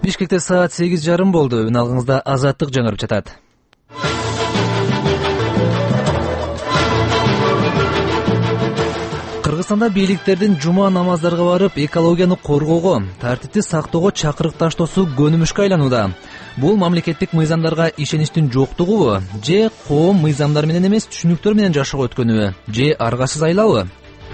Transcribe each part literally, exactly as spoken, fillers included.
Бишкекте саат сегиз жарым болду. Үналгыңызда Азаттык жаңырып жатат. Кыргызстанда бийликтердин жума намаздарга барып, экологияны коргоого, тартипти сактоого чакырык таштоосу көнүмүшкө айланууда. Бул мамлекеттик мыйзамдарга ишеничтин жоктугубу, же коом мыйзамдар менен эмес түшүнүктөр менен жашоого өткөнүбү, же аргасыз айлабы?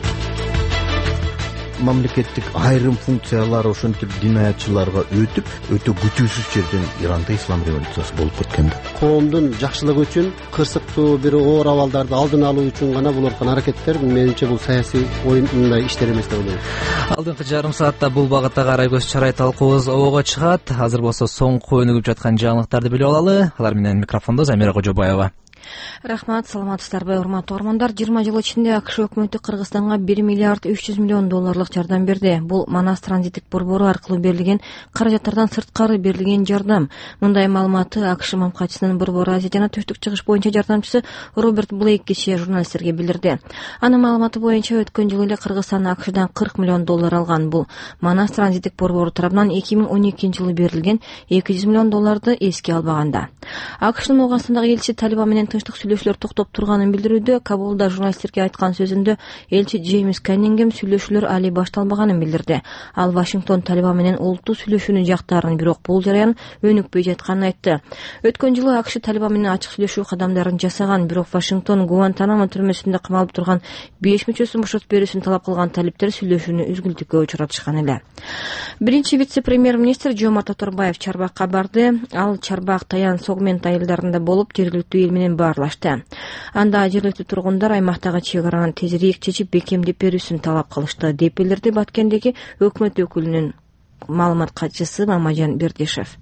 Мамлекеттик айрым функциялары ошентип динаятчыларга өтүп, өтө күтүүсүз жерден Иранда ислам революциясы болуп кеткен да. Коомдун жакшылыгы үчүн, кырсыктуу бир оор абалдарды алдын алуу үчүн гана болуп аткан аракеттер, менимче бул саясий оюндай иштер эмес деп ойлойм. Алдыңкы жарым саатта бул багытта карай көз чарай талкуубуз обого чыгат. Азыр болсо соңку өнүгүп жаткан жаңылыктарды билип алалы. Алар менен микрофондо Замира Кожобаева. Рахмат, саламатсыздарбы, урматтуу угармандар. жыйырма жыл ичинде АКШ өкмөтү Кыргызстанга бир миллиард үч жүз миллион долларлык жардам берди. Бул Манас транзиттик борбору аркылуу берилген каражаттардан сырткары берилген жардам. Мындай маалыматты АКШ мамкачысынын борбору Азия жана Түштүк Чыгыш боюнча жардамчысы Роберт Блейк кечээ журналисттерге билдирди. Анын маалыматы боюнча өткөн жылы эле Кыргызстан АКШдан кырк миллион доллар алган. Бул Манас транзиттик борбору тарабынан эки миң он экинчи жылы берилген эки жүз миллион долларды эске албаганда. АКШнын Ооганстандагы элчиси Талибан менен тынчтык сүйлөшүүлөр токтоп турганын билдирүүдө, Кабулда журналисттерге айткан сөзүндө элчи Джеймс Каннингем сүйлөшүүлөр али башталбаганын билдирди. Ал Вашингтон Талибан менен олуттуу сүйлөшүүнү жактаарын, бирок бул жараян өнүкпөй жатканын айтты. Өткөн жылы АКШ Талибан менен ачык сүйлөшүү кадамдарын жасаган, бирок Вашингтон Гуантанамо түрмөсүндө камалып турган беш мүчөсүн бошотуп берүүсүн талап кылган талиптер сүйлөшүүнү үзгүлтүккө учуратышкан эле. Биринчи вице-премьер-министр Жомарт Оторбаев Чарбакка барды. Ал Чарбак Таян Согмент айылдарында болуп, жергиликтүү эл менен баарлашты. Анда жергиликтүү тургундар аймактагы чек араны тезирээк чечип, бекемдеп берүүсүн талап кылышты, деп билдирди Баткендеги өкмөт өкүлүнүн маалымат катчысы Мамажан Бердешев.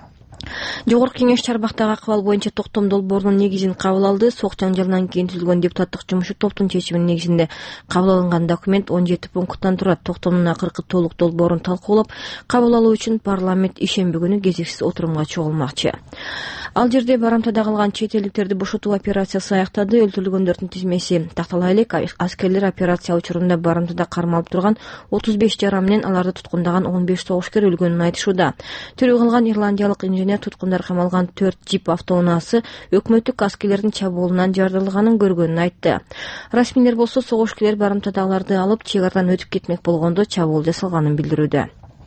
Жогорку кеңеш Чарбактагы акыбал боюнча токтом долбоорунун негизин кабыл алды. Сок жаңжалынан кийин түзүлгөн депутаттык жумуш топтун чечиминин негизинде кабыл алынган документ он жети пункттан турат. Токтомдун акыркы толук долбоорун талкуулап, кабыл алуу үчүн парламент ишемби күнү кезексиз отурумга чогулмакчы. Ал жерде барамтада калган чет элдиктерди бошотуу операциясы аяктады. Өлтүрүлгөндөрдүн тизмеси тактала элек. Аскерлер операция учурунда барамтада кармалып турган отуз беш жара менен аларды туткундаган он беш согушкер өлгөнүн айтышууда. Тирүү калган ирландиялык инженер туткундар камалган төрт джип автоунаасы өкмөттүк аскерлердин чабуулунан жардырылганын көргөнүн айтты. Расмийлер болсо согушкерлер барамтада аларды алып чек арадан өтүп кетмек болгондо чабуул жасалганын билдирүүдө.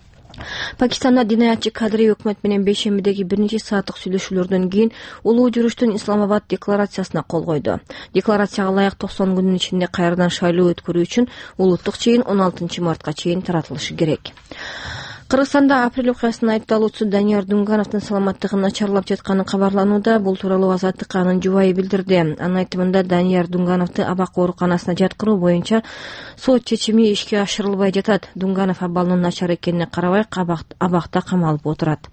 Пакистанда динаятчы кадри өкмөт менен бейшембидеги бир нече сааттык сүйлөшүүлөрдөн кийин улуу жүрүштүн Исламабад декларациясына кол койду. Декларацияга ылайык токсон күнүн ичинде кайрадан шайлоо өткөрүү үчүн улуттук чейин он алтынчы мартка чейин таратылышы керек. Кыргызстанда апрель окуясынын айыпталуучусу Данияр Дунгановдун саламаттыгы начарлап жатканы кабарланууда. Бул тууралуу Азаттыкка анын жубайы билдирди. Анын айтымында Данияр Дунгановду абак ооруканасына жаткыруу боюнча сот чечими ишке ашырылбай жатат. Дунганов абалынын начар экенине карабай абакта камалып отурат.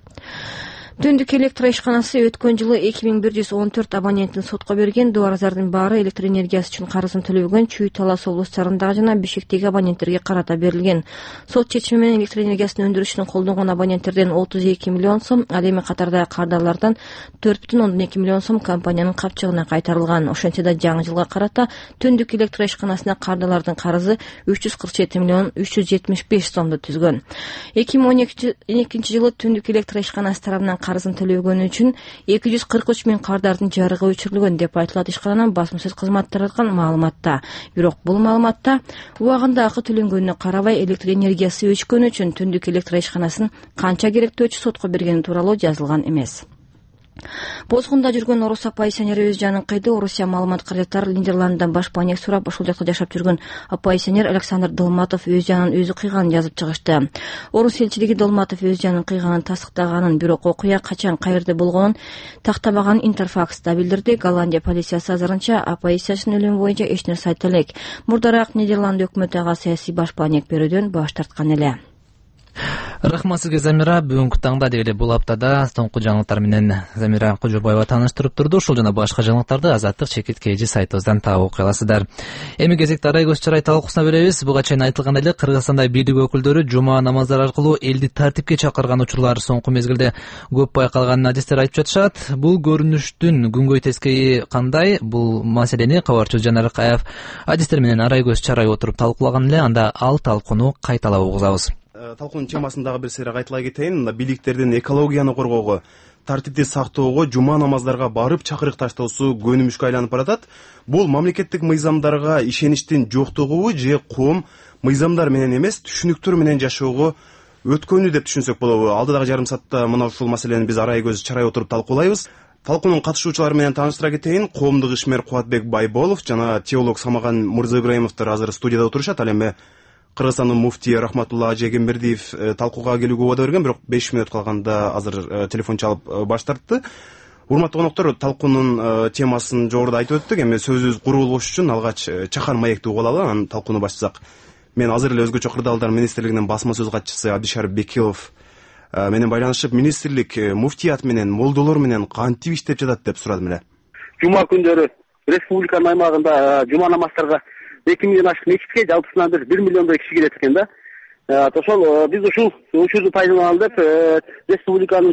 Түндүк электр ишканасы өткөн жылы эки миң бир жүз он төрт абоненттин сотко берген. Дубараздардын баары электр энергиясы үчүн карызын төлөгөн Чүй Талас облустарындагы жана Бишкектеги абоненттерге карата берилген. Сот чечими менен электр энергиясынын өндүрүшүн колдонгон абоненттерден отуз эки миллион сом, ал эми катардагы кардарлардан төрт бүтүн ондон эки миллион сом компаниянын капчыгына кайтарылган. Ошентсе да жаңы жылга карата түндүк электр ишканасына кардарлардын карызы үч жүз кырк жети миллион үч жүз жетимиш беш сомду түзгөн. эки миң он экинчи жылы түндүк электр ишканасы тарабынан карызын төлөгөнү үчүн эки жүз кырк үч миң кардардын жарыгы өчүрүлгөн деп айтылат ишкананын басмасөз кызматы тараткан маалыматта. Бирок бул маалыматта убагында акы төлөнгөнүнө карабай электр энергиясы өчкөнү үчүн түндүк электр ишканасын канча керектөөчү сотко бергени тууралуу жазылган эмес. Бозгунда жүргөн орус оппозиционер өз жанын кыйды. Орусия маалымат каражаттары Нидерланддан баш паек сурап, ошол жакта жашап жүргөн оппозиционер Александр Долматов өз жанын өзү кыйганын жазып чыгышты. Орус элчилиги Долматов өз жанын кыйганын тастыктаганын, бирок окуя качан каерде болгонун тактабаганын Интерфакста билдирди. Голландия полициясы азырынча оппозициячынын өлүмү боюнча эч нерсе айта элек. Мурдараак Нидерланд өкмөтү ага саясий баш паек берүүдөн баш тарткан эле. Рахмат сизге, Замира. Бүгүнкү таңда деги бул аптада соңку жаңылыктар менен Замира Кожобаева тааныштырып турду. Ушул жана башка жаңылыктарды Азаттык чекит кж сайтыбыздан таап окуй аласыздар. Эми кезекте арай көз чарай талкуусуна беребиз. Буга чейин айтылгандай эле Кыргызстанда бийлик өкүлдөрү жума намаздары аркылуу элди тартипке чакырган учурлар соңку мезгилде көп байкалганын адистер айтып жатышат. Бул көрүнүштүн күнгөй тескейи кандай? Бул маселени кабарчыбыз Жанар Акаев адистер менен арай көз чарай отуруп талкуулаган эле. Анда ал талкууну кайталап угузабыз. талкуунун темасындагы бир сыйра кайтыла кетейин. Мында бийликтердин экологияны коргоого, тартипти сактоого, жума намаздарга барып чакырык таштоосу көнүмүшкө айланып баратат. Бул мамлекеттик мыйзамдарга ишеничтин жоктугубу же коом мыйзамдар менен эмес, түшүнүктөр менен жашоого өткөнү деп түшүнсөк болобу? Алдыдагы жарым саатта мына ушул маселени биз арай көз чарай отуруп талкуулайбыз. Талкуунун катышуучулары менен тааныштыра кетейин. Коомдук ишмер Кубатбек Байболов жана теолог Самаган Мырзаибраимовдор азыр студияда отурушат. Ал эми Кыргызстандын муфтии Рахматулла Ажегенбердиев талкууга келүүгө убада берген, бирок беш мүнөт калганда азыр телефон чалып баш тартты. Урматтуу коноктор, талкуунун темасын жогоруда айтып өттүк. Эми сөзүбүз куру болуш үчүн алгач чакан маекти угуп алалы, анан талкууну баштасак. Мен азыр эле өзгөчө кырдаалдар министрлигинин басма сөз катчысы Абдишар Бекилов менен байланышып, министрлик муфтият менен, молдолор менен кантип иштеп жатат деп сурадым эле. Жума күндөрү республиканын аймагында жума намаздарга эки миңден ашык мечитке жалпысынан бир бир миллиондой киши келет экен да. Ошол биз ушул учурду пайдаланалы деп республиканын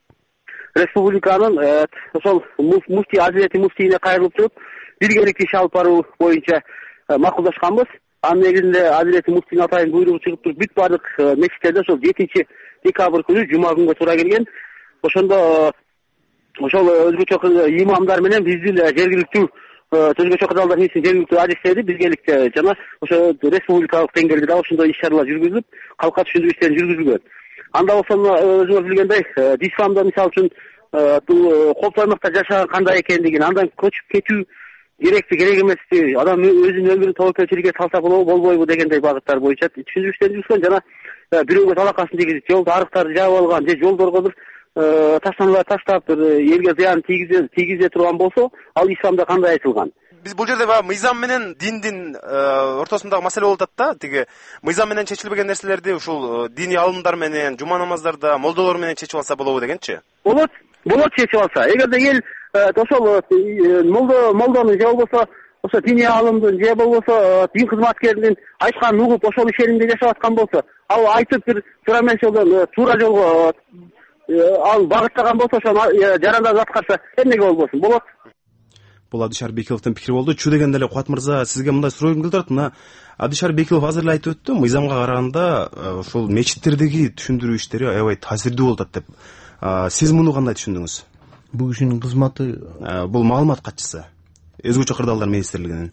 республиканын ошол муфтий Азирети муфтийине кайрылып туруп, биргелик иш алып баруу боюнча макулдашканбыз. Анын негизинде Азирети муфтийдин атайын буйругу чыгып туруп, бүт баардык мечиттерде ошол жетинчи декабрь күнү жума күнгө туура келген. Ошондо ошол өзгөчө имамдар менен биздин жергиликтүү өзгөчө кырдаалдар мисин жергиликтүү адистери биргеликте жана ошо республикалык деңгээлде да ошондой иш-чаралар жүргүзүлүп, калкка түшүндүрүү иштери жүргүзүлгөн. Анда болсо өзүңөр билгендей, исламда мисалы үчүн коопсуз аймакта жашаган кандай экендигин, андан көчүп кетүү керекпи, керек эмеспи, адам өзүнүн өмүрүн тобокелчиликке салса болобу, болбойбу дегендей багыттар боюнча түшүндүрүү иштери жүргүзгөн жана бирөөгө талакасын тийгизип, жолдо арыктарды жаап алган же жолдорго бир таштаналар таштап бир элге зыян тийгизе тийгизе турган болсо, ал исламда кандай айтылган? Биз бул жерде баягы мыйзам менен диндин ортосундагы маселе болуп атат да. Тиги мыйзам менен чечилбеген нерселерди ушул диний алымдар менен, жума намаздарда молдолор менен чечип алса болобу дегенчи? Болот, болот чечип алса. Эгерде эл ошол молдо молдонун же болбосо ошо диний алымдын же болбосо дин кызматкеринин айтканын угуп ошол ишенимде жашап аткан болсо, ал айтып бир туура эмес жолдон туура жолго ал багыттаган болсо, ошону жарандап аткарса эмнеге болбосун? Болот. Бул Абдишар Бекиловдун пикири болду. Чу дегенде эле Кубат мырза, сизге мындай суроо келип турат. Мына Абдишар Бекилов азыр эле айтып өттү, мыйзамга караганда ушул мечиттердеги түшүндүрүү иштери аябай таасирдүү болуп атат деп. Сиз муну кандай түшүндүңүз? Бул кишинин кызматы, бул маалымат катчысы өзгөчө кырдаалдар министрлигинин.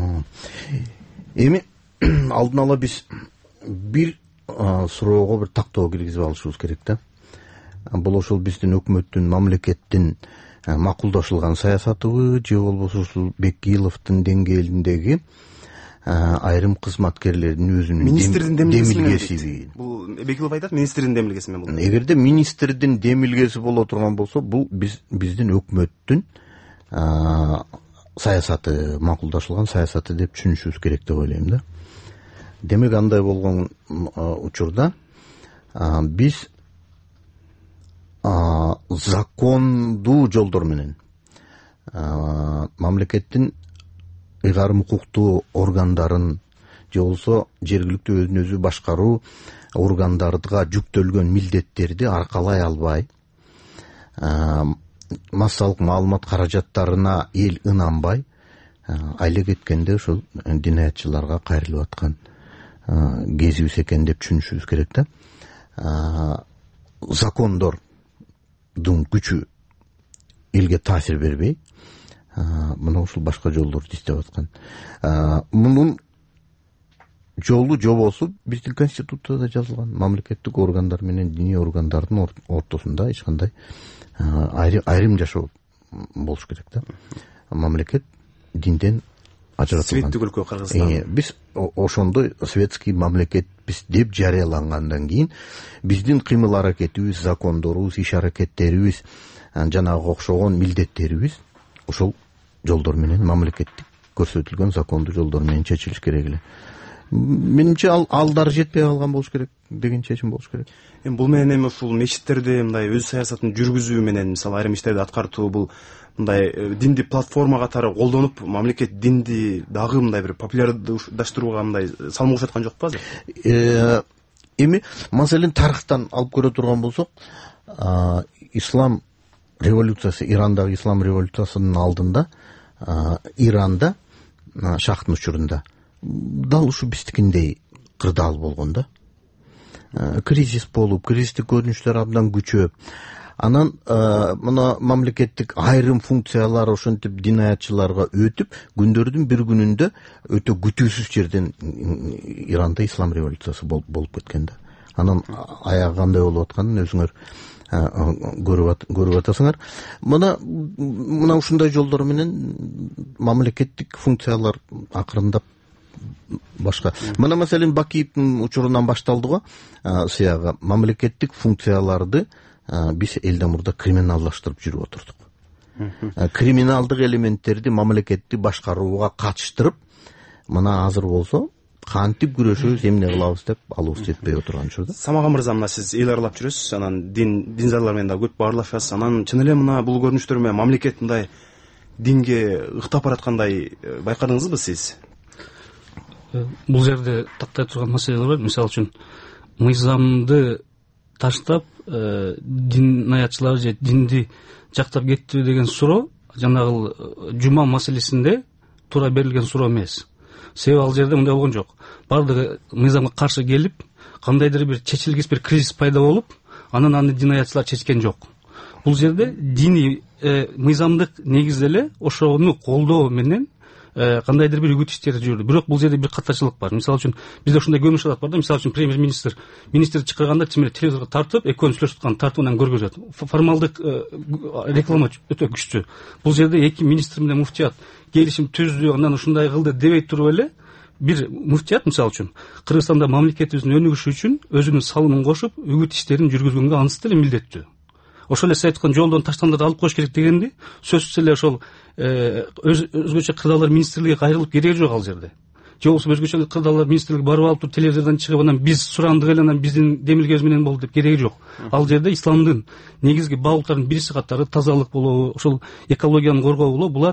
Эми алдын ала биз бир суроого бир тактоо киргизип алышыбыз керек да. Бул ошол биздин өкмөттүн, мамлекеттин макулдашылган саясатыбы же болбосо ушул Бекиловдун деңгээлиндеги айрым кызматкерлердин өзүнүн министрдин демилгесиби? Бул Бекилов айтат, министрдин демилгеси менен бул. Эгерде министрдин демилгеси боло турган болсо, бул биз биздин өкмөттүн саясаты, макулдашылган саясаты деп түшүнүшүбүз керек деп ойлойм да. Демек андай болгон учурда биз закондуу жолдор менен мамлекеттин ыйгарым укуктуу органдарын же болбосо жергиликтүү өзүн өзү башкаруу органдарга жүктөлгөн милдеттерди аркалай албай, массалык маалымат каражаттарына эл ынанбай айла кеткенде ошол динаятчыларга кайрылып аткан кезибиз экен деп түшүнүшүбүз керек да. Закондордун күчү элге таасир бербей, мына ушул башка жолдорду издеп аткан. Мунун жолу жобосу биздин конституцияда жазылган. Мамлекеттик органдар менен диний органдардын ортосунда эч кандай айрым жашоо болуш керек да. Мамлекет динден ажыратылган. Светтик өлкө Кыргызстан. Биз ошондой светский мамлекетпиз деп жарыялангандан кийин биздин кыймыл аракетибиз, закондорубуз, иш аракеттерибиз, жанагы окшогон милдеттерибиз ошол жолдор менен, мамлекеттик көрсөтүлгөн закондуу жолдор менен чечилиш керек эле. Менимче ал алдар жетпей калган болуш керек деген чечим болуш керек. Эми бул менен эми ушул мечиттерде мындай өз саясатын жүргүзүү менен, мисалы айрым иштерди аткартуу, бул мындай динди платформа катары колдонуп, мамлекет динди дагы мындай бир популярдаштырууга мындай салым кошуп жокпу азыр? Эми маселен тарыхтан алып көрө турган болсок, ислам революциясы, Ирандагы ислам революциясынын алдында, Иранда шахтын учурунда дал ушу биздикиндей кырдаал болгон да. кризис болуп, кризистик көрүнүштөр абдан күчөп, анан мына мамлекеттик айрым функциялар ошентип динаятчыларга өтүп, күндөрдүн бир күнүндө өтө күтүүсүз жерден Иранда ислам революциясы болуп кеткен да. Анан аягы кандай болуп атканын өзүңөр көрүп атасыңар. Мына мына ушундай жолдор менен мамлекеттик функциялар акырындап башка. Мына маселен Бакиевдин учурунан башталды го, сыяга мамлекеттик функцияларды биз элден мурда криминалдаштырып жүрүп отурдук. Криминалдык элементтерди мамлекетти башкарууга катыштырып, мына азыр болсо кантип күрөшөбүз, эмне кылабыз деп алыбыз жетпей отурган учурда. Самаган мырза, мына сиз эл аралап жүрөсүз, анан дин динзарлар менен да көп баарлашасыз. Анан чын эле мына бул көрүнүштөр менен мамлекет мындай динге ыктап бараткандай байкадыңызбы сиз? Бул жерде тактай турган маселелер бар. Мисалы үчүн мыйзамды таштап динаятчылар же динди жактап кетти деген суроо жанагы жума маселесинде туура берилген суроо эмес. Себеби ал жерде мындай болгон жок. Бардыгы мыйзамга каршы келип, кандайдыр бир чечилгис бир кризис пайда болуп, анан аны динаятчылар чечкен жок. Бул жерде диний мыйзамдык негизде эле ошону колдоо менен кандайдыр бир үгүт иштери жүрдү. Бирок бул жерде бир катачылык бар. Мисалы үчүн бизде ушундай көмүш алат бар да. Мисалы үчүн премьер-министр министрди чакырганда тимир телевизорго тартып, экөөнү сүйлөшүп аткан тартуудан көргөзөт. Формалдык реклама өтө күчтүү. Бул жерде эки министр менен муфтият келишим түздү, анан ушундай кылды дебей туруп эле бир муфтият мисалы үчүн Кыргызстанда мамлекетибиздин өнүгүшү үчүн өзүнүн салымын кошуп, үгүт иштерин жүргүзгөнгө ансыз эле милдеттүү. Ошол эле сиз айткан жолдон таштандарды алып коюш керек дегенди сөзсүз эле ошол өзгөчө кырдаалар министрлиги кайрылып кереги жок ал жерде. Же болбосо өзгөчө кырдаалар министрлиги барып алып туруп телевизордон чыгып анан биз сурандык эле, анан биздин демилгебиз менен болду деп кереги жок. Ал жерде исламдын негизги багыттарынын биринчи катары тазалык болобу, ошол экологияны коргоо болобу, булар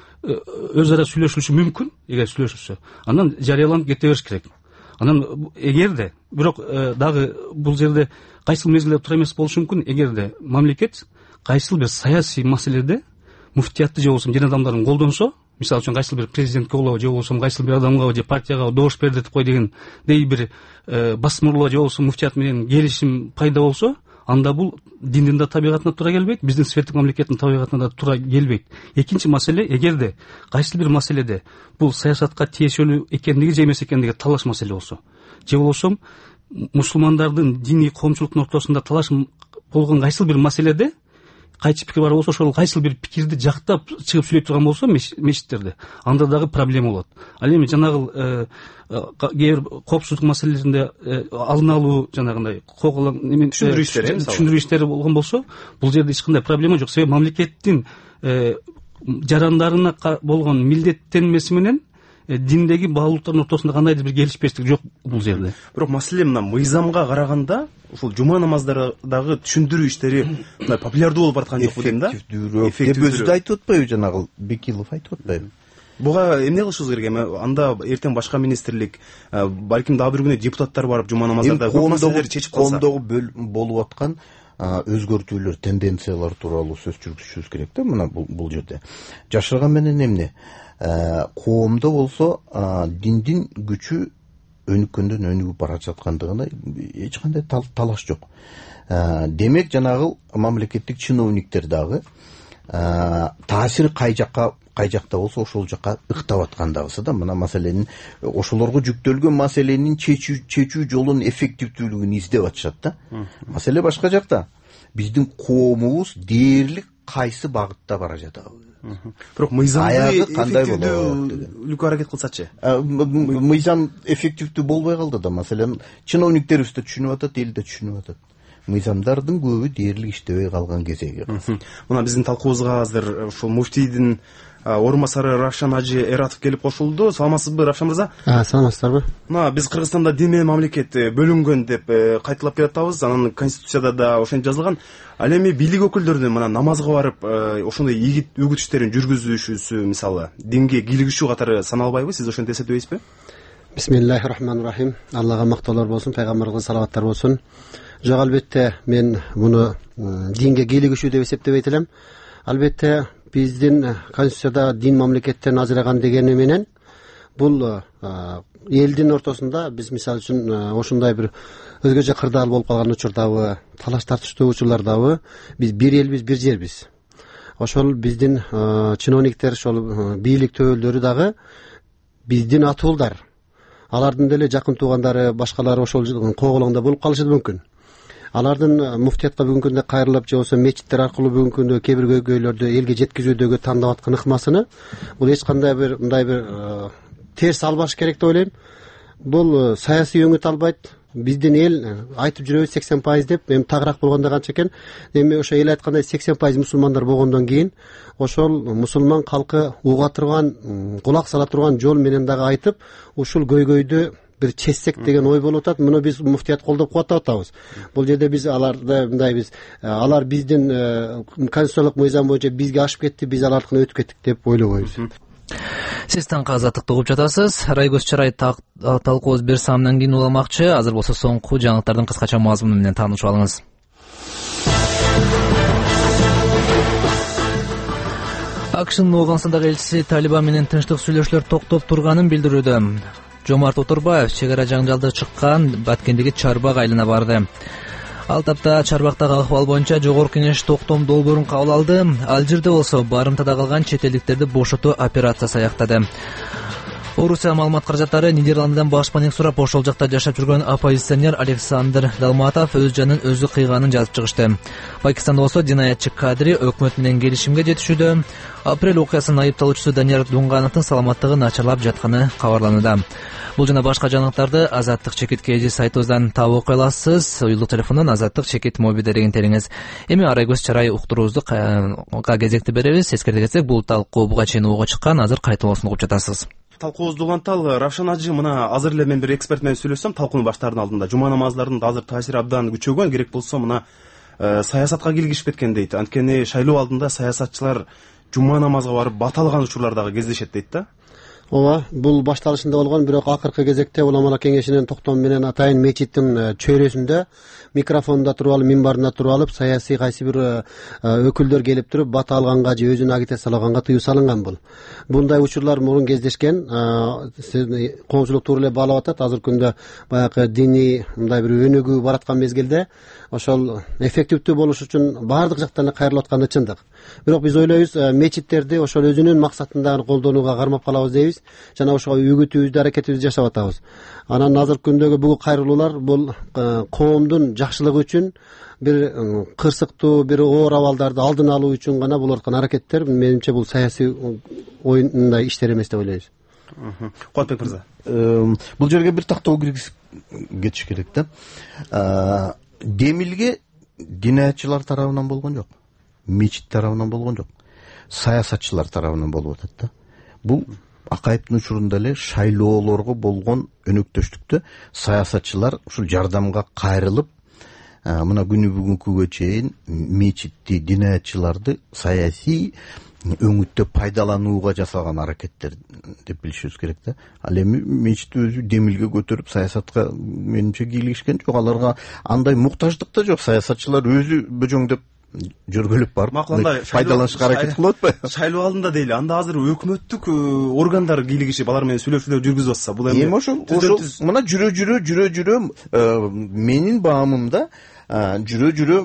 өз ара сүйлөшүлүшү мүмкүн. Эгер сүйлөшүлсө, анан жарыяланып кете бериш керек. Анан эгерде бирок дагы бул жерде кайсыл мезгилде туура эмес болушу мүмкүн. Эгерде мамлекет кайсыл бир саясий маселеде муфтиятты же болбосо дин адамдарын колдонсо, мисалы үчүн кайсыл бир президентке болобу же болбосо кайсыл бир адамга же партияга добуш бердетип кой деген дей бир басмырлоо же болбосо муфтият менен келишим пайда болсо, анда бул диндин да табигатына туура келбейт, биздин светтик мамлекеттин табигатына да туура келбейт. Экинчи маселе, эгерде кайсыл бир маселеде бул саясатка тиешелүү экендиги же эмес экендиги талаш маселе болсо, же болбосо мусулмандардын диний коомчулуктун ортосунда талаш болгон кайсыл бир маселеде кайчы пикир бар болсо, ошол кайсыл бир пикирди жактап чыгып сүйлөй турган болсо мечиттерде, анда дагы проблема болот. Ал эми жанагы кээ бир коопсуздук маселелеринде алдын алуу, жанагындай түшүндүрүү иштери түшүндүрүү иштери болгон болсо, бул жерде эч кандай проблема жок. Себеби мамлекеттин жарандарына болгон милдеттенмеси менен диндеги баалуулуктардын ортосунда кандайдыр бир келишпештик жок бул жерде. Бирок маселе мына мыйзамга караганда ушул жума намаздардагы түшүндүрүү иштери мындай популярдуу болуп бараткан жокпу дейм да. Эффективдүүрөөк деп өзү да айтып атпайбы, жанагы Бекилов айтып атпайбы? Буга эмне кылышыбыз керек? Эми анда эртең башка министрлик, балким дагы бир күнү депутаттар барып жума намаздарда көп маселелерди чечип калса, коомдогу болуп аткан өзгөртүүлөр, тенденциялар тууралуу сөз жүргүзүшүбүз керек да. Мына бул жерде жашырган менен эмне? Коомдо болсо диндин күчү өнүккөндөн өнүгүп бара жаткандыгына эч кандай талаш жок. Демек жанагы мамлекеттик чиновниктер дагы таасир кай жакка кай жакта болсо ошол жакка ыктап аткандагысы да. Мына маселенин ошолорго жүктөлгөн маселенин чечүү жолун, эффективдүүлүгүн издеп атышат да. Маселе башка жакта. Биздин коомубуз дээрлик кайсы багытта бара жатабы? Бирок мыйзамды эффективдүүлүккө аракет кылсачы. Мыйзам эффективдүү болбой калды да. Маселен чиновниктерибиз да түшүнүп атат, эл да түшүнүп атат. Мыйзамдардын көбү дээрлик иштебей калган кезеги. Мына биздин талкуубузга азыр ушул муфтийдин орун басары Равшан Ажи Эратов келип кошулду. Саламатсызбы, Равшан мырза? Саламатсыздарбы? Мына биз Кыргызстанда дин менен мамлекет бөлүнгөн деп кайталап келатабыз. Анан конституцияда да ошентип жазылган. Ал эми бийлик өкүлдөрүнүн мына намазга барып ошондой ийгит үгүт иштерин жүргүзүшүсү мисалы динге кийлигишүү катары саналбайбы? Сиз ошентип эсептебейсизби? Бисмиллахи рахманир рахим. Аллага мактоолор болсун, пайгамбарга салаваттар болсун. Жок, албетте мен муну динге кийлигишүү деп эсептебейт элем. Албетте биздин конституцияда дин мамлекеттен ажыраган дегени менен бул элдин ортосунда биз мисалы үчүн ошондой бир өзгөчө кырдаал болуп калган учурдабы, талаш тартыштуу учурлардабы биз бир элбиз, бир жербиз. Ошол биздин чиновниктер, ошол бийлик төбөлдөрү дагы биздин атуулдар. Алардын деле жакын туугандары, башкалары ошол коголоңдо болуп калышы мүмкүн. Алардын муфтиятка бүгүнкү күндө кайрылып же болбосо мечиттер аркылуу бүгүнкү күндө кээ бир көйгөйлөрдү элге жеткизүүдөгү тандап аткан ыкмасыны бул эч кандай бир мындай бир терс албаш керек деп ойлойм. Бул саясий өңүт албайт. Биздин эл айтып жүрөбүз сексен пайыз деп, эми тагыраак болгондо канча экен? Эми ошо эл айткандай сексен пайыз мусулмандар болгондон кийин ошол мусулман калкы уга турган, кулак сала турган жол менен дагы айтып, ушул көйгөйдү бир чечсек деген ой болуп атат. Муну биз муфтият колдоп кубаттап атабыз. Бул жерде биз аларды мындай биз алар биздин конституциялык мыйзам боюнча бизге ашып кетти, биз алардыкына өтүп кеттик деп ойлобойбуз. Сиз таңкы азаттыкты угуп жатасыз. Райгөз Чарай талкуубуз бир саамдан кийин уламакчы. Азыр болсо соңку жаңылыктардын кыскача мазмуну менен таанышып алыңыз. акшнын Ооганстандагы элчиси Талибан менен тынчтык сүйлөшүүлөр токтоп турганын билдирүүдө. Жомарт Отурбаев чек ара жаңжалды чыккан Баткендеги Чарбак айлана барды. Ал тапта Чарбактагы акыбал боюнча жогорку кеңеш токтом долбоорун кабыл алды. Ал жерде болсо барымтада калган чет элдиктерди бошотуу операциясы аяктады. Орусия маалымат каражаттары Нидерландыдан башпаник сурап ошол жакта жашап жүргөн оппозиционер Александр Далматов өз жанын өзү кыйганын жазып чыгышты. Пакистанда болсо динаятчы кадри өкмөт менен келишимге жетишүүдө. Апрель окуясынын айыпталуучусу Данияр Дунгановдун саламаттыгы начарлап жатканы кабарланууда. Бул жана башка жаңылыктарды Азаттык чекит kg сайтыбыздан таап окуй аласыз. Уюлдук телефондон Азаттык чекит моби дерегин териңиз. Эми Райгөз Чарай уктуруубузду кезекти беребиз. Эскерте кетсек, бул талкуу буга чейин ого чыккан, азыр кайталоосун угуп жатасыз. Талкуубузду улантал. Равшан ажы, мына азыр эле мен бир эксперт менен сүйлөшсөм, талкуунун баштаардын алдында жума намаздарынын азыр таасири абдан күчөгөн, керек болсо мына саясатка киргишип кеткен дейт. Анткени шайлоо алдында саясатчылар жума намазга барып бата алган учурлар дагы кездешет дейт да. Ооба, бул башталышында болгон, бирок акыркы кезекте уламалар кеңешинин токтому менен атайын мечиттин чөйрөсүндө микрофондо туруп алып, минбарында туруп алып, саясий кайсы бир өкүлдөр келип туруп бата алганга же өзүнүн агитациялаганга тыюу салынган бул. Bunday учурлар мурун кездешкен. Коомчулук туура эле баалап атат. Азыркы күндө баягы диний мындай бир өнүгүү бараткан мезгилде ошол эффективдүү болуш үчүн баардык жактан кайрылып атканы чындык. Бирок биз ойлойбуз, мечиттерди ошол өзүнүн максатында колдонууга кармап калабыз дейбиз. Жана ошого үгүтүүбүздү, аракетибизди жашап атабыз. Анан азыркы күндөгү бүгүн кайрылуулар бул коомдун жакшылыгы үчүн, бир кырсыктуу, бир оор абалдарды алдын алуу үчүн гана болуп аткан аракеттер. Менимче бул саясий оюндай иштер эмес деп ойлойбуз. Куатбек мырза, бул жерге бир тактоо киргизип кетиш керек да. Демилге динаятчылар тарабынан болгон жок, мечит тарабынан болгон жок, саясатчылар тарабынан болуп атат да. Бул Акаевдин учурунда эле шайлоолорго болгон өнөктөштүктө саясатчылар ушул жардамга кайрылып, мына күнү бүгүнкүгө чейин мечитти, динаятчыларды саясий өңүттө пайдаланууга жасаган аракеттер деп билишибиз керек да. Ал эми мечит өзү демилге көтөрүп саясатка менимче кийлигишкен жок. Аларга андай муктаждык да жок. Саясатчылар өзү бөжөңдөп жөргөлүп барып пайдаланышка аракет кылып атпайбы? Шайлоо алдында дейли, анда азыр өкмөттүк органдар кийлигишип алар менен сүйлөшүүлөр жүргүзүп атса, бул эми ошол мына жүрө жүрө жүрө жүрө менин баамымда жүрө жүрө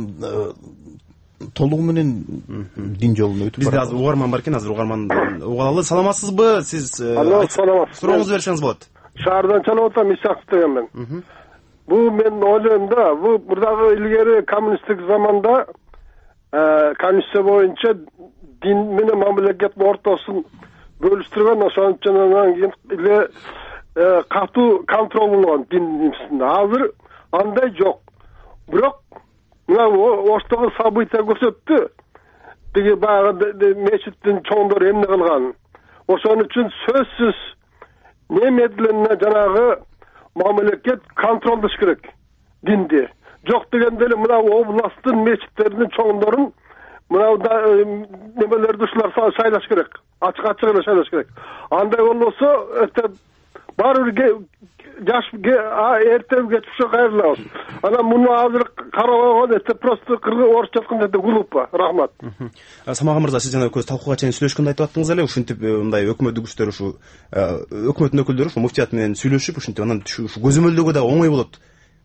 толугу менен дин жолуна өтүп барат. Бизде азыр угарман бар экен, азыр угарман угуп алалы. Саламатсызбы? Сиз сурооңузду берсеңиз болот. Шаардан чалып атам, Исаков деген мен. Бул мен ойлойм да, бул мурдагы илгери коммунисттик заманда конституция боюнча дин менен мамлекеттин ортосун бөлүштүргөн, ошон үчүн анан кийин эле катуу контроль болгон диндин үстүндө. Азыр андай жок. Бирок мына оштогу события көрсөттү. Тиги баягы мечиттин чоңдору эмне кылганын. Ошон үчүн сөзсүз немедленно жанагы мамлекет контролдош керек динди. Жок дегенде эле мына областтын мечиттеринин чоңдорун мына немелерди ушулар шайлаш керек. Ачык ачык эле шайлаш керек. Андай болбосо баары бир жаш эртең кечке кайрылабыз. Анан муну азыр карабаган эте просто орусча айтканда глупо. Рахмат. Самаган мырза, сиз жана көз талкууга чейин сүйлөшкөндө айтып аттыңыз эле, ушинтип мындай өкмөттүк күчтөр ушу өкмөттүн өкүлдөрү ушу муфтият менен сүйлөшүп, ушинтип анан көзөмөлдөгө да оңой болот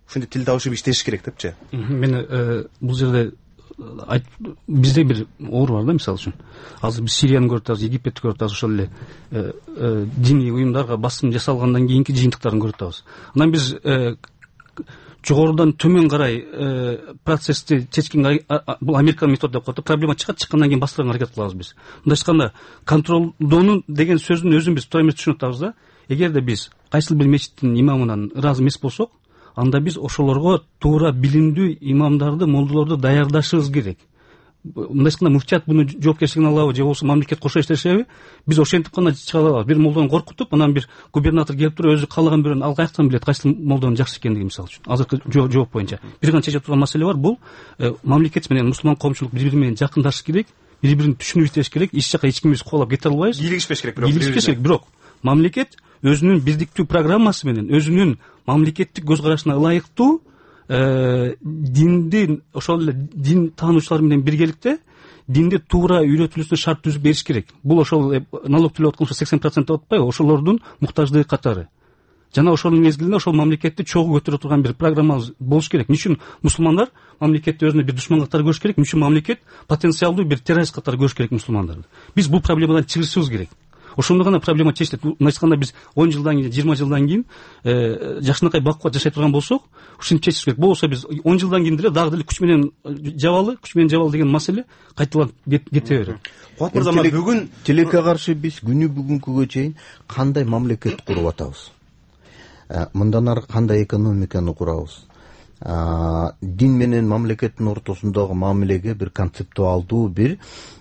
ушинтип тил табышып иштеш керек депчи. Мен бул жерде бизде бир оор бар да, мисалы үчүн азыр биз Сирияны көрүп атабыз, Египетти көрүп атабыз, ошол эле диний уюмдарга басым жасалгандан кийинки жыйынтыктарын көрүп атабыз. Анан биз жогорудан төмөн карай процессти чечкенге, бул Американын методу деп коет, проблема чыгат, чыккандан кийин бастырганга аракет кылабыз биз. Мындайча айтканда, контролдоонун деген сөздүн өзүн биз туура эмес түшүнүп атабыз да. Эгерде биз кайсыл бир мечиттин имамынан ыраазы эмес болсок, анда биз ошолорго туура билимдүү имамдарды, молдолорду даярдашыбыз керек. Мындайча айтканда, муфтият буну жоопкерчилигин алабы же болбосо мамлекет кошо иштешеби, биз ошентип гана чыга алабыз. Бир молдону коркутуп, анан бир губернатор келип туруп өзү каалаган бирөөнү ал каяктан билет кайсы молдонун жакшы экендигин, мисалы үчүн. Азыркы жооп боюнча бир гана чече турган маселе бар, бул мамлекет менен мусулман коомчулук бири бири менен жакындашыш керек, бири бирин түшүнүп иштеш керек. Эч жака эч кимибиз кубалап кете албайбыз. Бийлигишпеш керек, бирок бийлигишпеш керек, бирок мамлекет өзүнүн бирдиктүү программасы менен, өзүнүн мамлекеттик көз карашына ылайыктуу динди, ошол эле дин таануучулар менен биргеликте динди туура үйрөтүлүүсүнө шарт түзүп бериш керек. Бул ошол налог төлөп аткан сексен процент деп атпайбы, ошолордун муктаждыгы катары. Жана ошонун мезгилинде ошол мамлекетти чогуу көтөрө турган бир программабыз болуш керек. Эмне үчүн мусулмандар мамлекетти өзүнө бир душман катары көрүш керек? Эмне үчүн мамлекет потенциалдуу бир террорист катары көрүш керек мусулмандарды? Биз бул проблемадан чыгышыбыз керек. Ошондо гана проблема чечилет. Мындайча айтканда, биз он жылдан кийин, жыйырма жылдан кийин жакшынакай бакубат жашай турган болсок, ушинтип чечиш керек. Болбосо биз он жылдан кийин деле дагы деле күч менен жабалы, күч менен жабалы деген маселе кайталанып кете берет. Кубат мырза, бүгүн тилекке каршы биз күнү бүгүнкүгө чейин кандай мамлекет куруп атабыз? Мындан ары кандай экономиканы курабыз? Дин менен мамлекеттин ортосундагы мамилеге бир концептуалдуу бир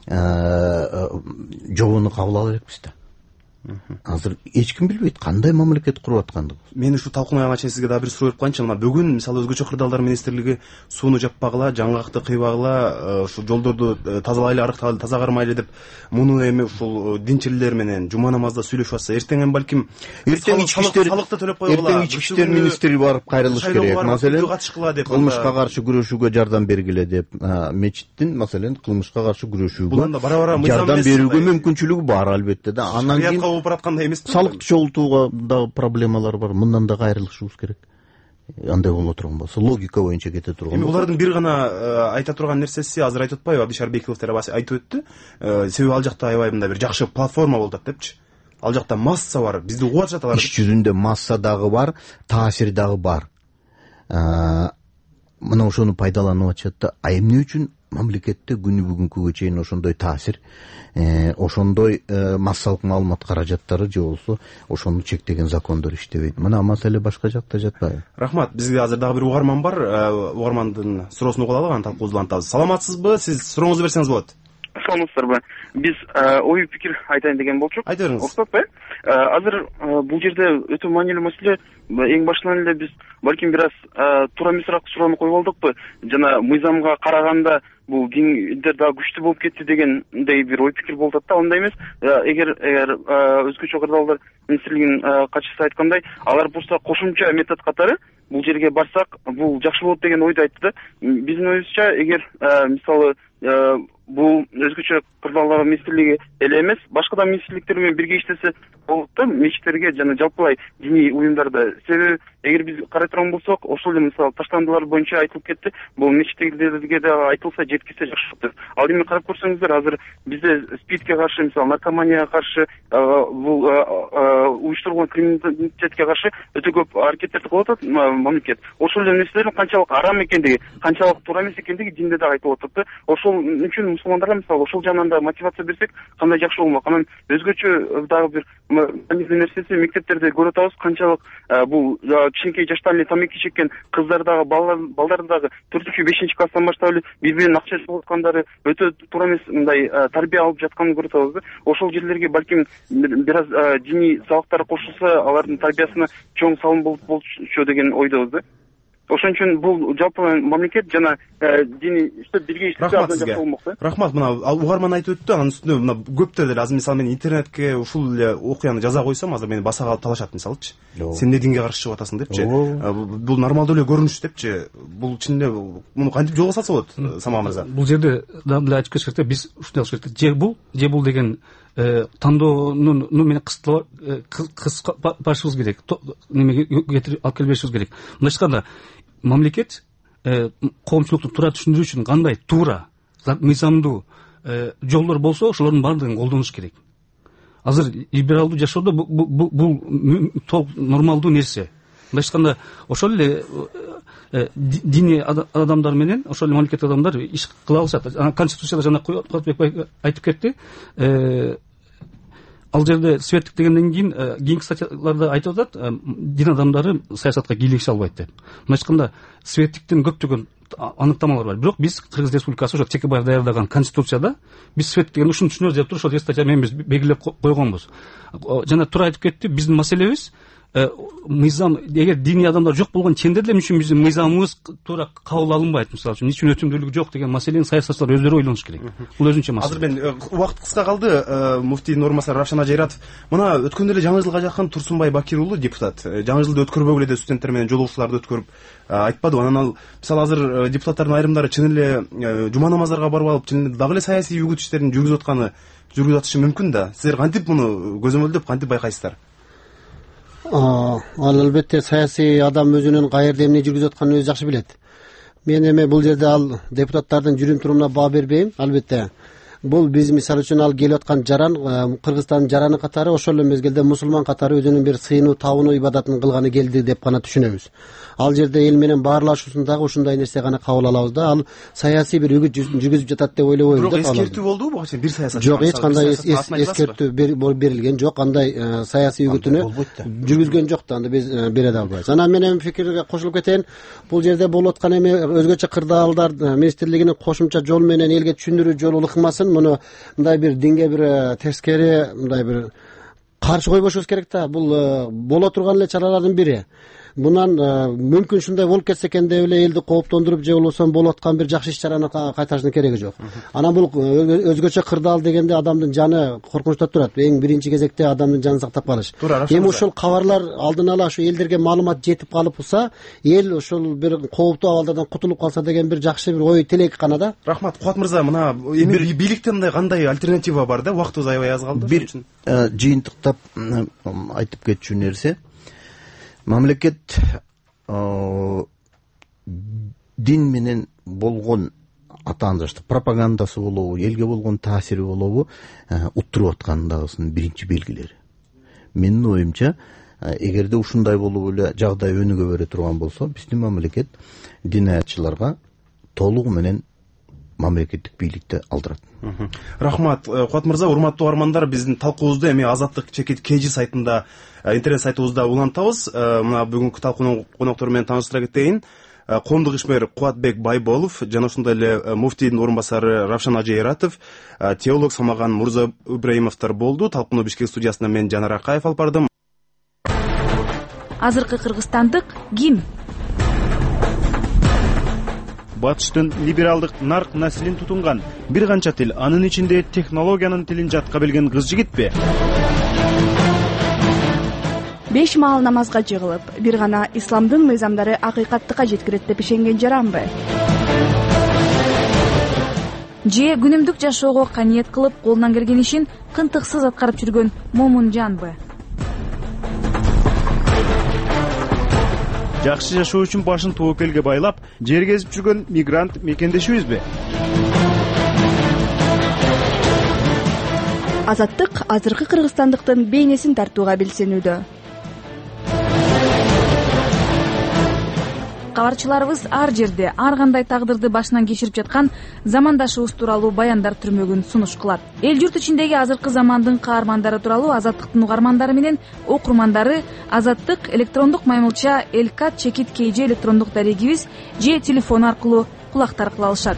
жобону кабыл ала элекпиз да. Азыр эч ким билбейт кандай мамлекет куруп аткандыгын. Мен ушу талкуунаганга чейин сизге дагы бир суроо берип коеюнчу. Мына бүгүн мисалы өзгөчө кырдаалдар министрлиги сууну жаппагыла, жаңгакты кыйбагыла, ушу жолдорду тазалайлы, арыктайлы, таза кармайлы деп муну эми ушул динчилер менен жума намазда сүйлөшүп атса, эртең эми балким эртең ички иштер салыкты төлөп койгула, эртең ички иштер министри барып кайрылыш керек. Маселен, кылмышка каршы күрөшүүгө жардам бергиле деп, мечиттин маселен кылмышка каршы күрөшүүгө жардам берүүгө мүмкүнчүлүгү бар албетте да. Анан кийин бараткандай эмеспи? Салыкты чогултууга да проблемалар бар. Мындан да кайрылышыбыз керек. Андай боло турган болсо, логика боюнча кете турган. Эми булардын бир гана айта турган нерсеси азыр айтып атпайбы, Абдишар Бекилов айтып өттү. Себеби ал жакта аябай мындай бир жакшы платформа болуп атат депчи. Ал жакта масса бар, бизди угуп атышат алар. Иш жүзүндө масса дагы бар, таасир дагы бар. Мына ошону пайдаланып атышат да. А эмне үчүн мамлекетте күнү бүгүнкүгө чейин ошондой таасир, ошондой массалык маалымат каражаттары же болбосо ошону чектеген закондор иштебейт? Мына маселе башка жакта жатпайбы? Рахмат. Бизге азыр дагы бир угарман бар. Угармандын суроосун угуп алалы, анан талкуубузду улантабыз. Саламатсызбы? Сиз сурооңузду берсеңиз болот. Саламатсыздарбы? Биз ой пикир айтайын деген болчук. Айта бериңиз. Уруксат атпайбы? Азыр бул жерде өтө маанилүү маселе. Эң башынан эле биз балким бир аз туура эмесирээк суроону коюп алдыкпы? Жана мыйзамга караганда бул диндер дагы күчтүү болуп кетти дегендей бир ой пикир болуп атат да. Андай эмес. Эгер эгер өзгөчө кырдаалдар министрлигинин катчысы айткандай, алар просто кошумча метод катары бул жерге барсак, бул жакшы болот деген ойду айтты да. Биздин оюбузча, эгер мисалы бул өзгөчө кырдаалдар министрлиги эле эмес, башка да министрликтер менен бирге иштесе болот да, мечиттерге жана жалпылай диний уюмдарда. Себеби эгер биз карай турган болсок, ошол эле мисалы таштандылар боюнча айтылып кетти. Бул мечиттерге да айтылса, жеткизсе жакшы болот. Ал эми карап көрсөңүздөр, азыр бизде спидке каршы, мисалы наркоманияга каршы, бул уюштурулган криминалитетке каршы өтө көп аракеттерди кылып атат мамлекет. Ошол эле нерселердин канчалык арам экендиги, канчалык туура эмес экендиги динде дагы айтылып атат да. Ошол үчүн мусулмандарга мисалы ошол жагынан да мотивация берсек, кандай жакшы болмок. Анан өзгөчө дагы бир маңиздүү нерсеси, мектептерде көрүп атабыз канчалык бул кичинекей жаштан эле тамеки чеккен кыздар дагы, балдар дагы төртүнчү бешинчи класстан баштап эле бири биринин акча чогулуп аткандары, өтө туура эмес мындай тарбия алып жатканын көрүп атабыз да. Ошол жерлерге балким бир аз диний сабактар кошулса, алардын тарбиясына чоң салым болчу деген ойдобуз да. Ошон үчүн бул жалпы мамлекет жана диний иштеп бирге иштесе абдан жакшы болмок да. Рахмат. Мына угарман айтып өттү, анын үстүнө мына көптөр деле азыр мисалы мен интернетке ушул эле окуяны жаза койсом, азыр мени баса калып талашат мисалычы. Сен эмне динге каршы чыгып атасың депчи. Бул нормалдуу эле көрүнүш депчи. Бул чынында муну кантип жолго салса болот, Сама мырза? Бул жерде дагы эле айтып кетсек, биз ушундай кылыш керек. Же бул, же бул деген тандоонун менен кыска башыбыз керек. Немеге алып келбешибиз керек. Мындайча айтканда, мамлекет коомчулукту туура түшүндүрүү үчүн кандай туура мыйзамдуу жолдор болсо ошолордун баардыгын колдонуш керек. Азыр либералдуу жашоодо бул толук нормалдуу нерсе. Мындайча айтканда ошол эле диний адамдар менен ошол эле мамлекеттик адамдар иш кыла алышат. Конституцияда жана Куатбек айтып кетти. Ал жерде светтик дегенден кийин кийинки статьяларда айтып атат, дин адамдары саясатка кийлигише албайт деп. Мындайча айтканда светтиктин көптөгөн аныктамалары бар. Бирок биз Кыргыз Республикасы ошо Текебаев даярдаган конституцияда биз светтик деген ушуну түшүнөбүз деп туруп ошол статья менен биз белгилеп койгонбуз. Жана туура айтып кетти, биздин маселебиз мыйзам, эгер диний адамдар жок болгон ченде деле үчүн биздин мыйзамыбыз туура кабыл алынбайт. Мисалы үчүн үчүн өтүмдүүлүгү жок деген маселени саясатчылар өздөрү ойлонуш керек. Бул өзүнчө маселе. Азыр мен убакыт кыска калды. Муфтийдин орун басары Равшан Ажайратов мына өткөндө эле жаңы жылга жакын Турсунбай Бакир уулу депутат жаңы жылды өткөрбөгүлө эле студенттер менен жолугушууларды өткөрүп айтпадыбы. Анан ал мисалы азыр депутаттардын айрымдары чын эле жума намаздарга барып алып чын эле дагы эле саясий үгүт иштерин жүргүзүп атканы жүргүзүп атышы мүмкүн да. Силер кантип муну көзөмөлдөп кантип байкайсыздар? Ал албетте саясий адам өзүнүн каерде эмне жүргүзүп атканын өзү жакшы билет. Мен эми бул жерде ал депутаттардын жүрүм турумуна баа бербейм. Албетте бул биз мисалы үчүн ал келип аткан жаран Кыргызстандын жараны катары ошол эле мезгилде мусулман катары өзүнүн бир сыйынуу табынуу ибадатын кылганы келди деп гана түшүнөбүз. Ал жерде эл менен баарлашуусундагы ушундай нерсе гана кабыл алабыз да. Ал саясий бир үгүт жүргүзүп жатат деп ойлобойм. Бирок эскертүү болдубу буга чейин бир саясатчы? Жок, эч кандай эскертүү берилген жок. Андай саясий үгүтүнү жүргүзгөн жок да. Анда биз бере да албайбыз. Анан мен эми пикирге кошулуп кетейин. Бул жерде болуп аткан эми өзгөчө кырдаалдар министрлигинин кошумча жол менен элге түшүндүрүү жолу ыкмасын муну мындай бир динге бир тескери мындай бир каршы койбошубуз керек да. Бул боло турган эле чаралардын бири. Мунан мүмкүн ушундай болуп кетсе экен деп эле элди кооптондуруп же болбосо болуп аткан бир жакшы иш чараны кайтарыштын кереги жок. Анан бул өзгөчө кырдаал дегенде адамдын жаны коркунучта турат. Эң биринчи кезекте адамдын жанын сактап калыш. Эми ушул кабарлар алдын ала ушу элдерге маалымат жетип калыпса, эл ушул бир кооптуу абалдардан кутулуп калса деген бир жакшы бир ой тилек гана да. Рахмат. Куат мырза, мына эми бийликте мындай кандай альтернатива бар да? Убактыбыз аябай аз калды. Бир жыйынтыктап айтып кетчү нерсе, мамлекет дин менен болгон атаандаштык пропагандасы болобу, элге болгон таасири болобу уттуруп аткандагысынын биринчи белгилери. Менин оюмча, эгерде ушундай болуп эле жагдай өнүгө бере турган болсо, биздин мамлекет динаятчыларга толугу менен мамлекеттик бийликти алдырат. Рахмат. Куат мырза, урматтуу угармандар, биздин талкуубузду эми Азаттык чекит кж сайтында, интернет сайтыбызда улантабыз. Мына бүгүнкү талкуунун коноктору менен тааныштыра кетейин. Коомдук ишмер Куатбек Байболов жана ошондой эле муфтийдин орун басары Равшан Ажайратов, теолог Самаган Мурза Ибраимовдор болду. Талкууну Бишкек студиясынан мен Жанар Акаев алып бардым. Азыркы кыргызстандык ким? Батыштын либералдык нарк наслин тутунган бир канча тил, анын ичинде технологиянын тилин жатка билген кыз жигитпи? Беш маал намазга жыгылып, бир гана исламдын мыйзамдары акыйкаттыкка жеткирет деп ишенген жаранбы? Же күнүмдүк жашоого каниет кылып, колунан келген ишин кынтыксыз аткарып жүргөн момунжанбы? Жакшы жашоо үчүн башын тобокелге байлап, жер кезип жүргөн мигрант мекендешибизби? Азаттык азыркы кыргызстандыктын бейнесин тартууга белсенүүдө. Кабарчыларыбыз ар жерде ар кандай тагдырды башынан кечирип жаткан замандашыбыз тууралуу баяндар түрмөгүн сунуш кылат. Эл журт ичиндеги азыркы замандын каармандары тууралуу Азаттыктын угармандары менен окурмандары Азаттык электрондук маймылча элкат чекит kg электрондук дарегибиз же телефон аркылуу кулактар кыла алышат.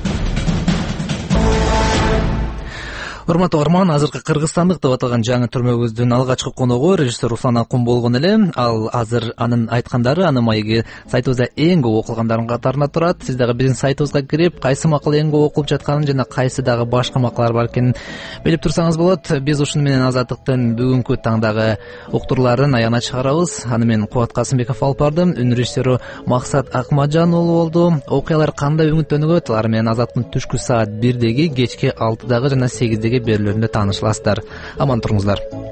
Урматтуу угарман, азыркы Кыргызстандык деп аталган жаңы түрмөгүбүздүн алгачкы коногу режиссер Руслан Акун болгон эле. Ал азыр анын айткандары анын маеги сайтыбызда эң көп окулгандардын катарында турат. Сиз дагы биздин сайтыбызга кирип, кайсы макал эң көп окулуп жатканын жана кайсы дагы башка макалар бар экенин билип турсаңыз болот. Биз ушуну менен Азаттыктын бүгүнкү таңдагы уктурларын аягына чыгарабыз. Аны мен Кубат Касымбеков алып бардым. Үн режиссеру Максат Акмаджан уулу болду. Окуялар кандай үмүттөнүгөт? Алар менен Азаттыктын түшкү саат бирдеги, кечки алтыдагы жана сегиздеги берүүлөрүндө таанышыласыздар. Аман туруңуздар.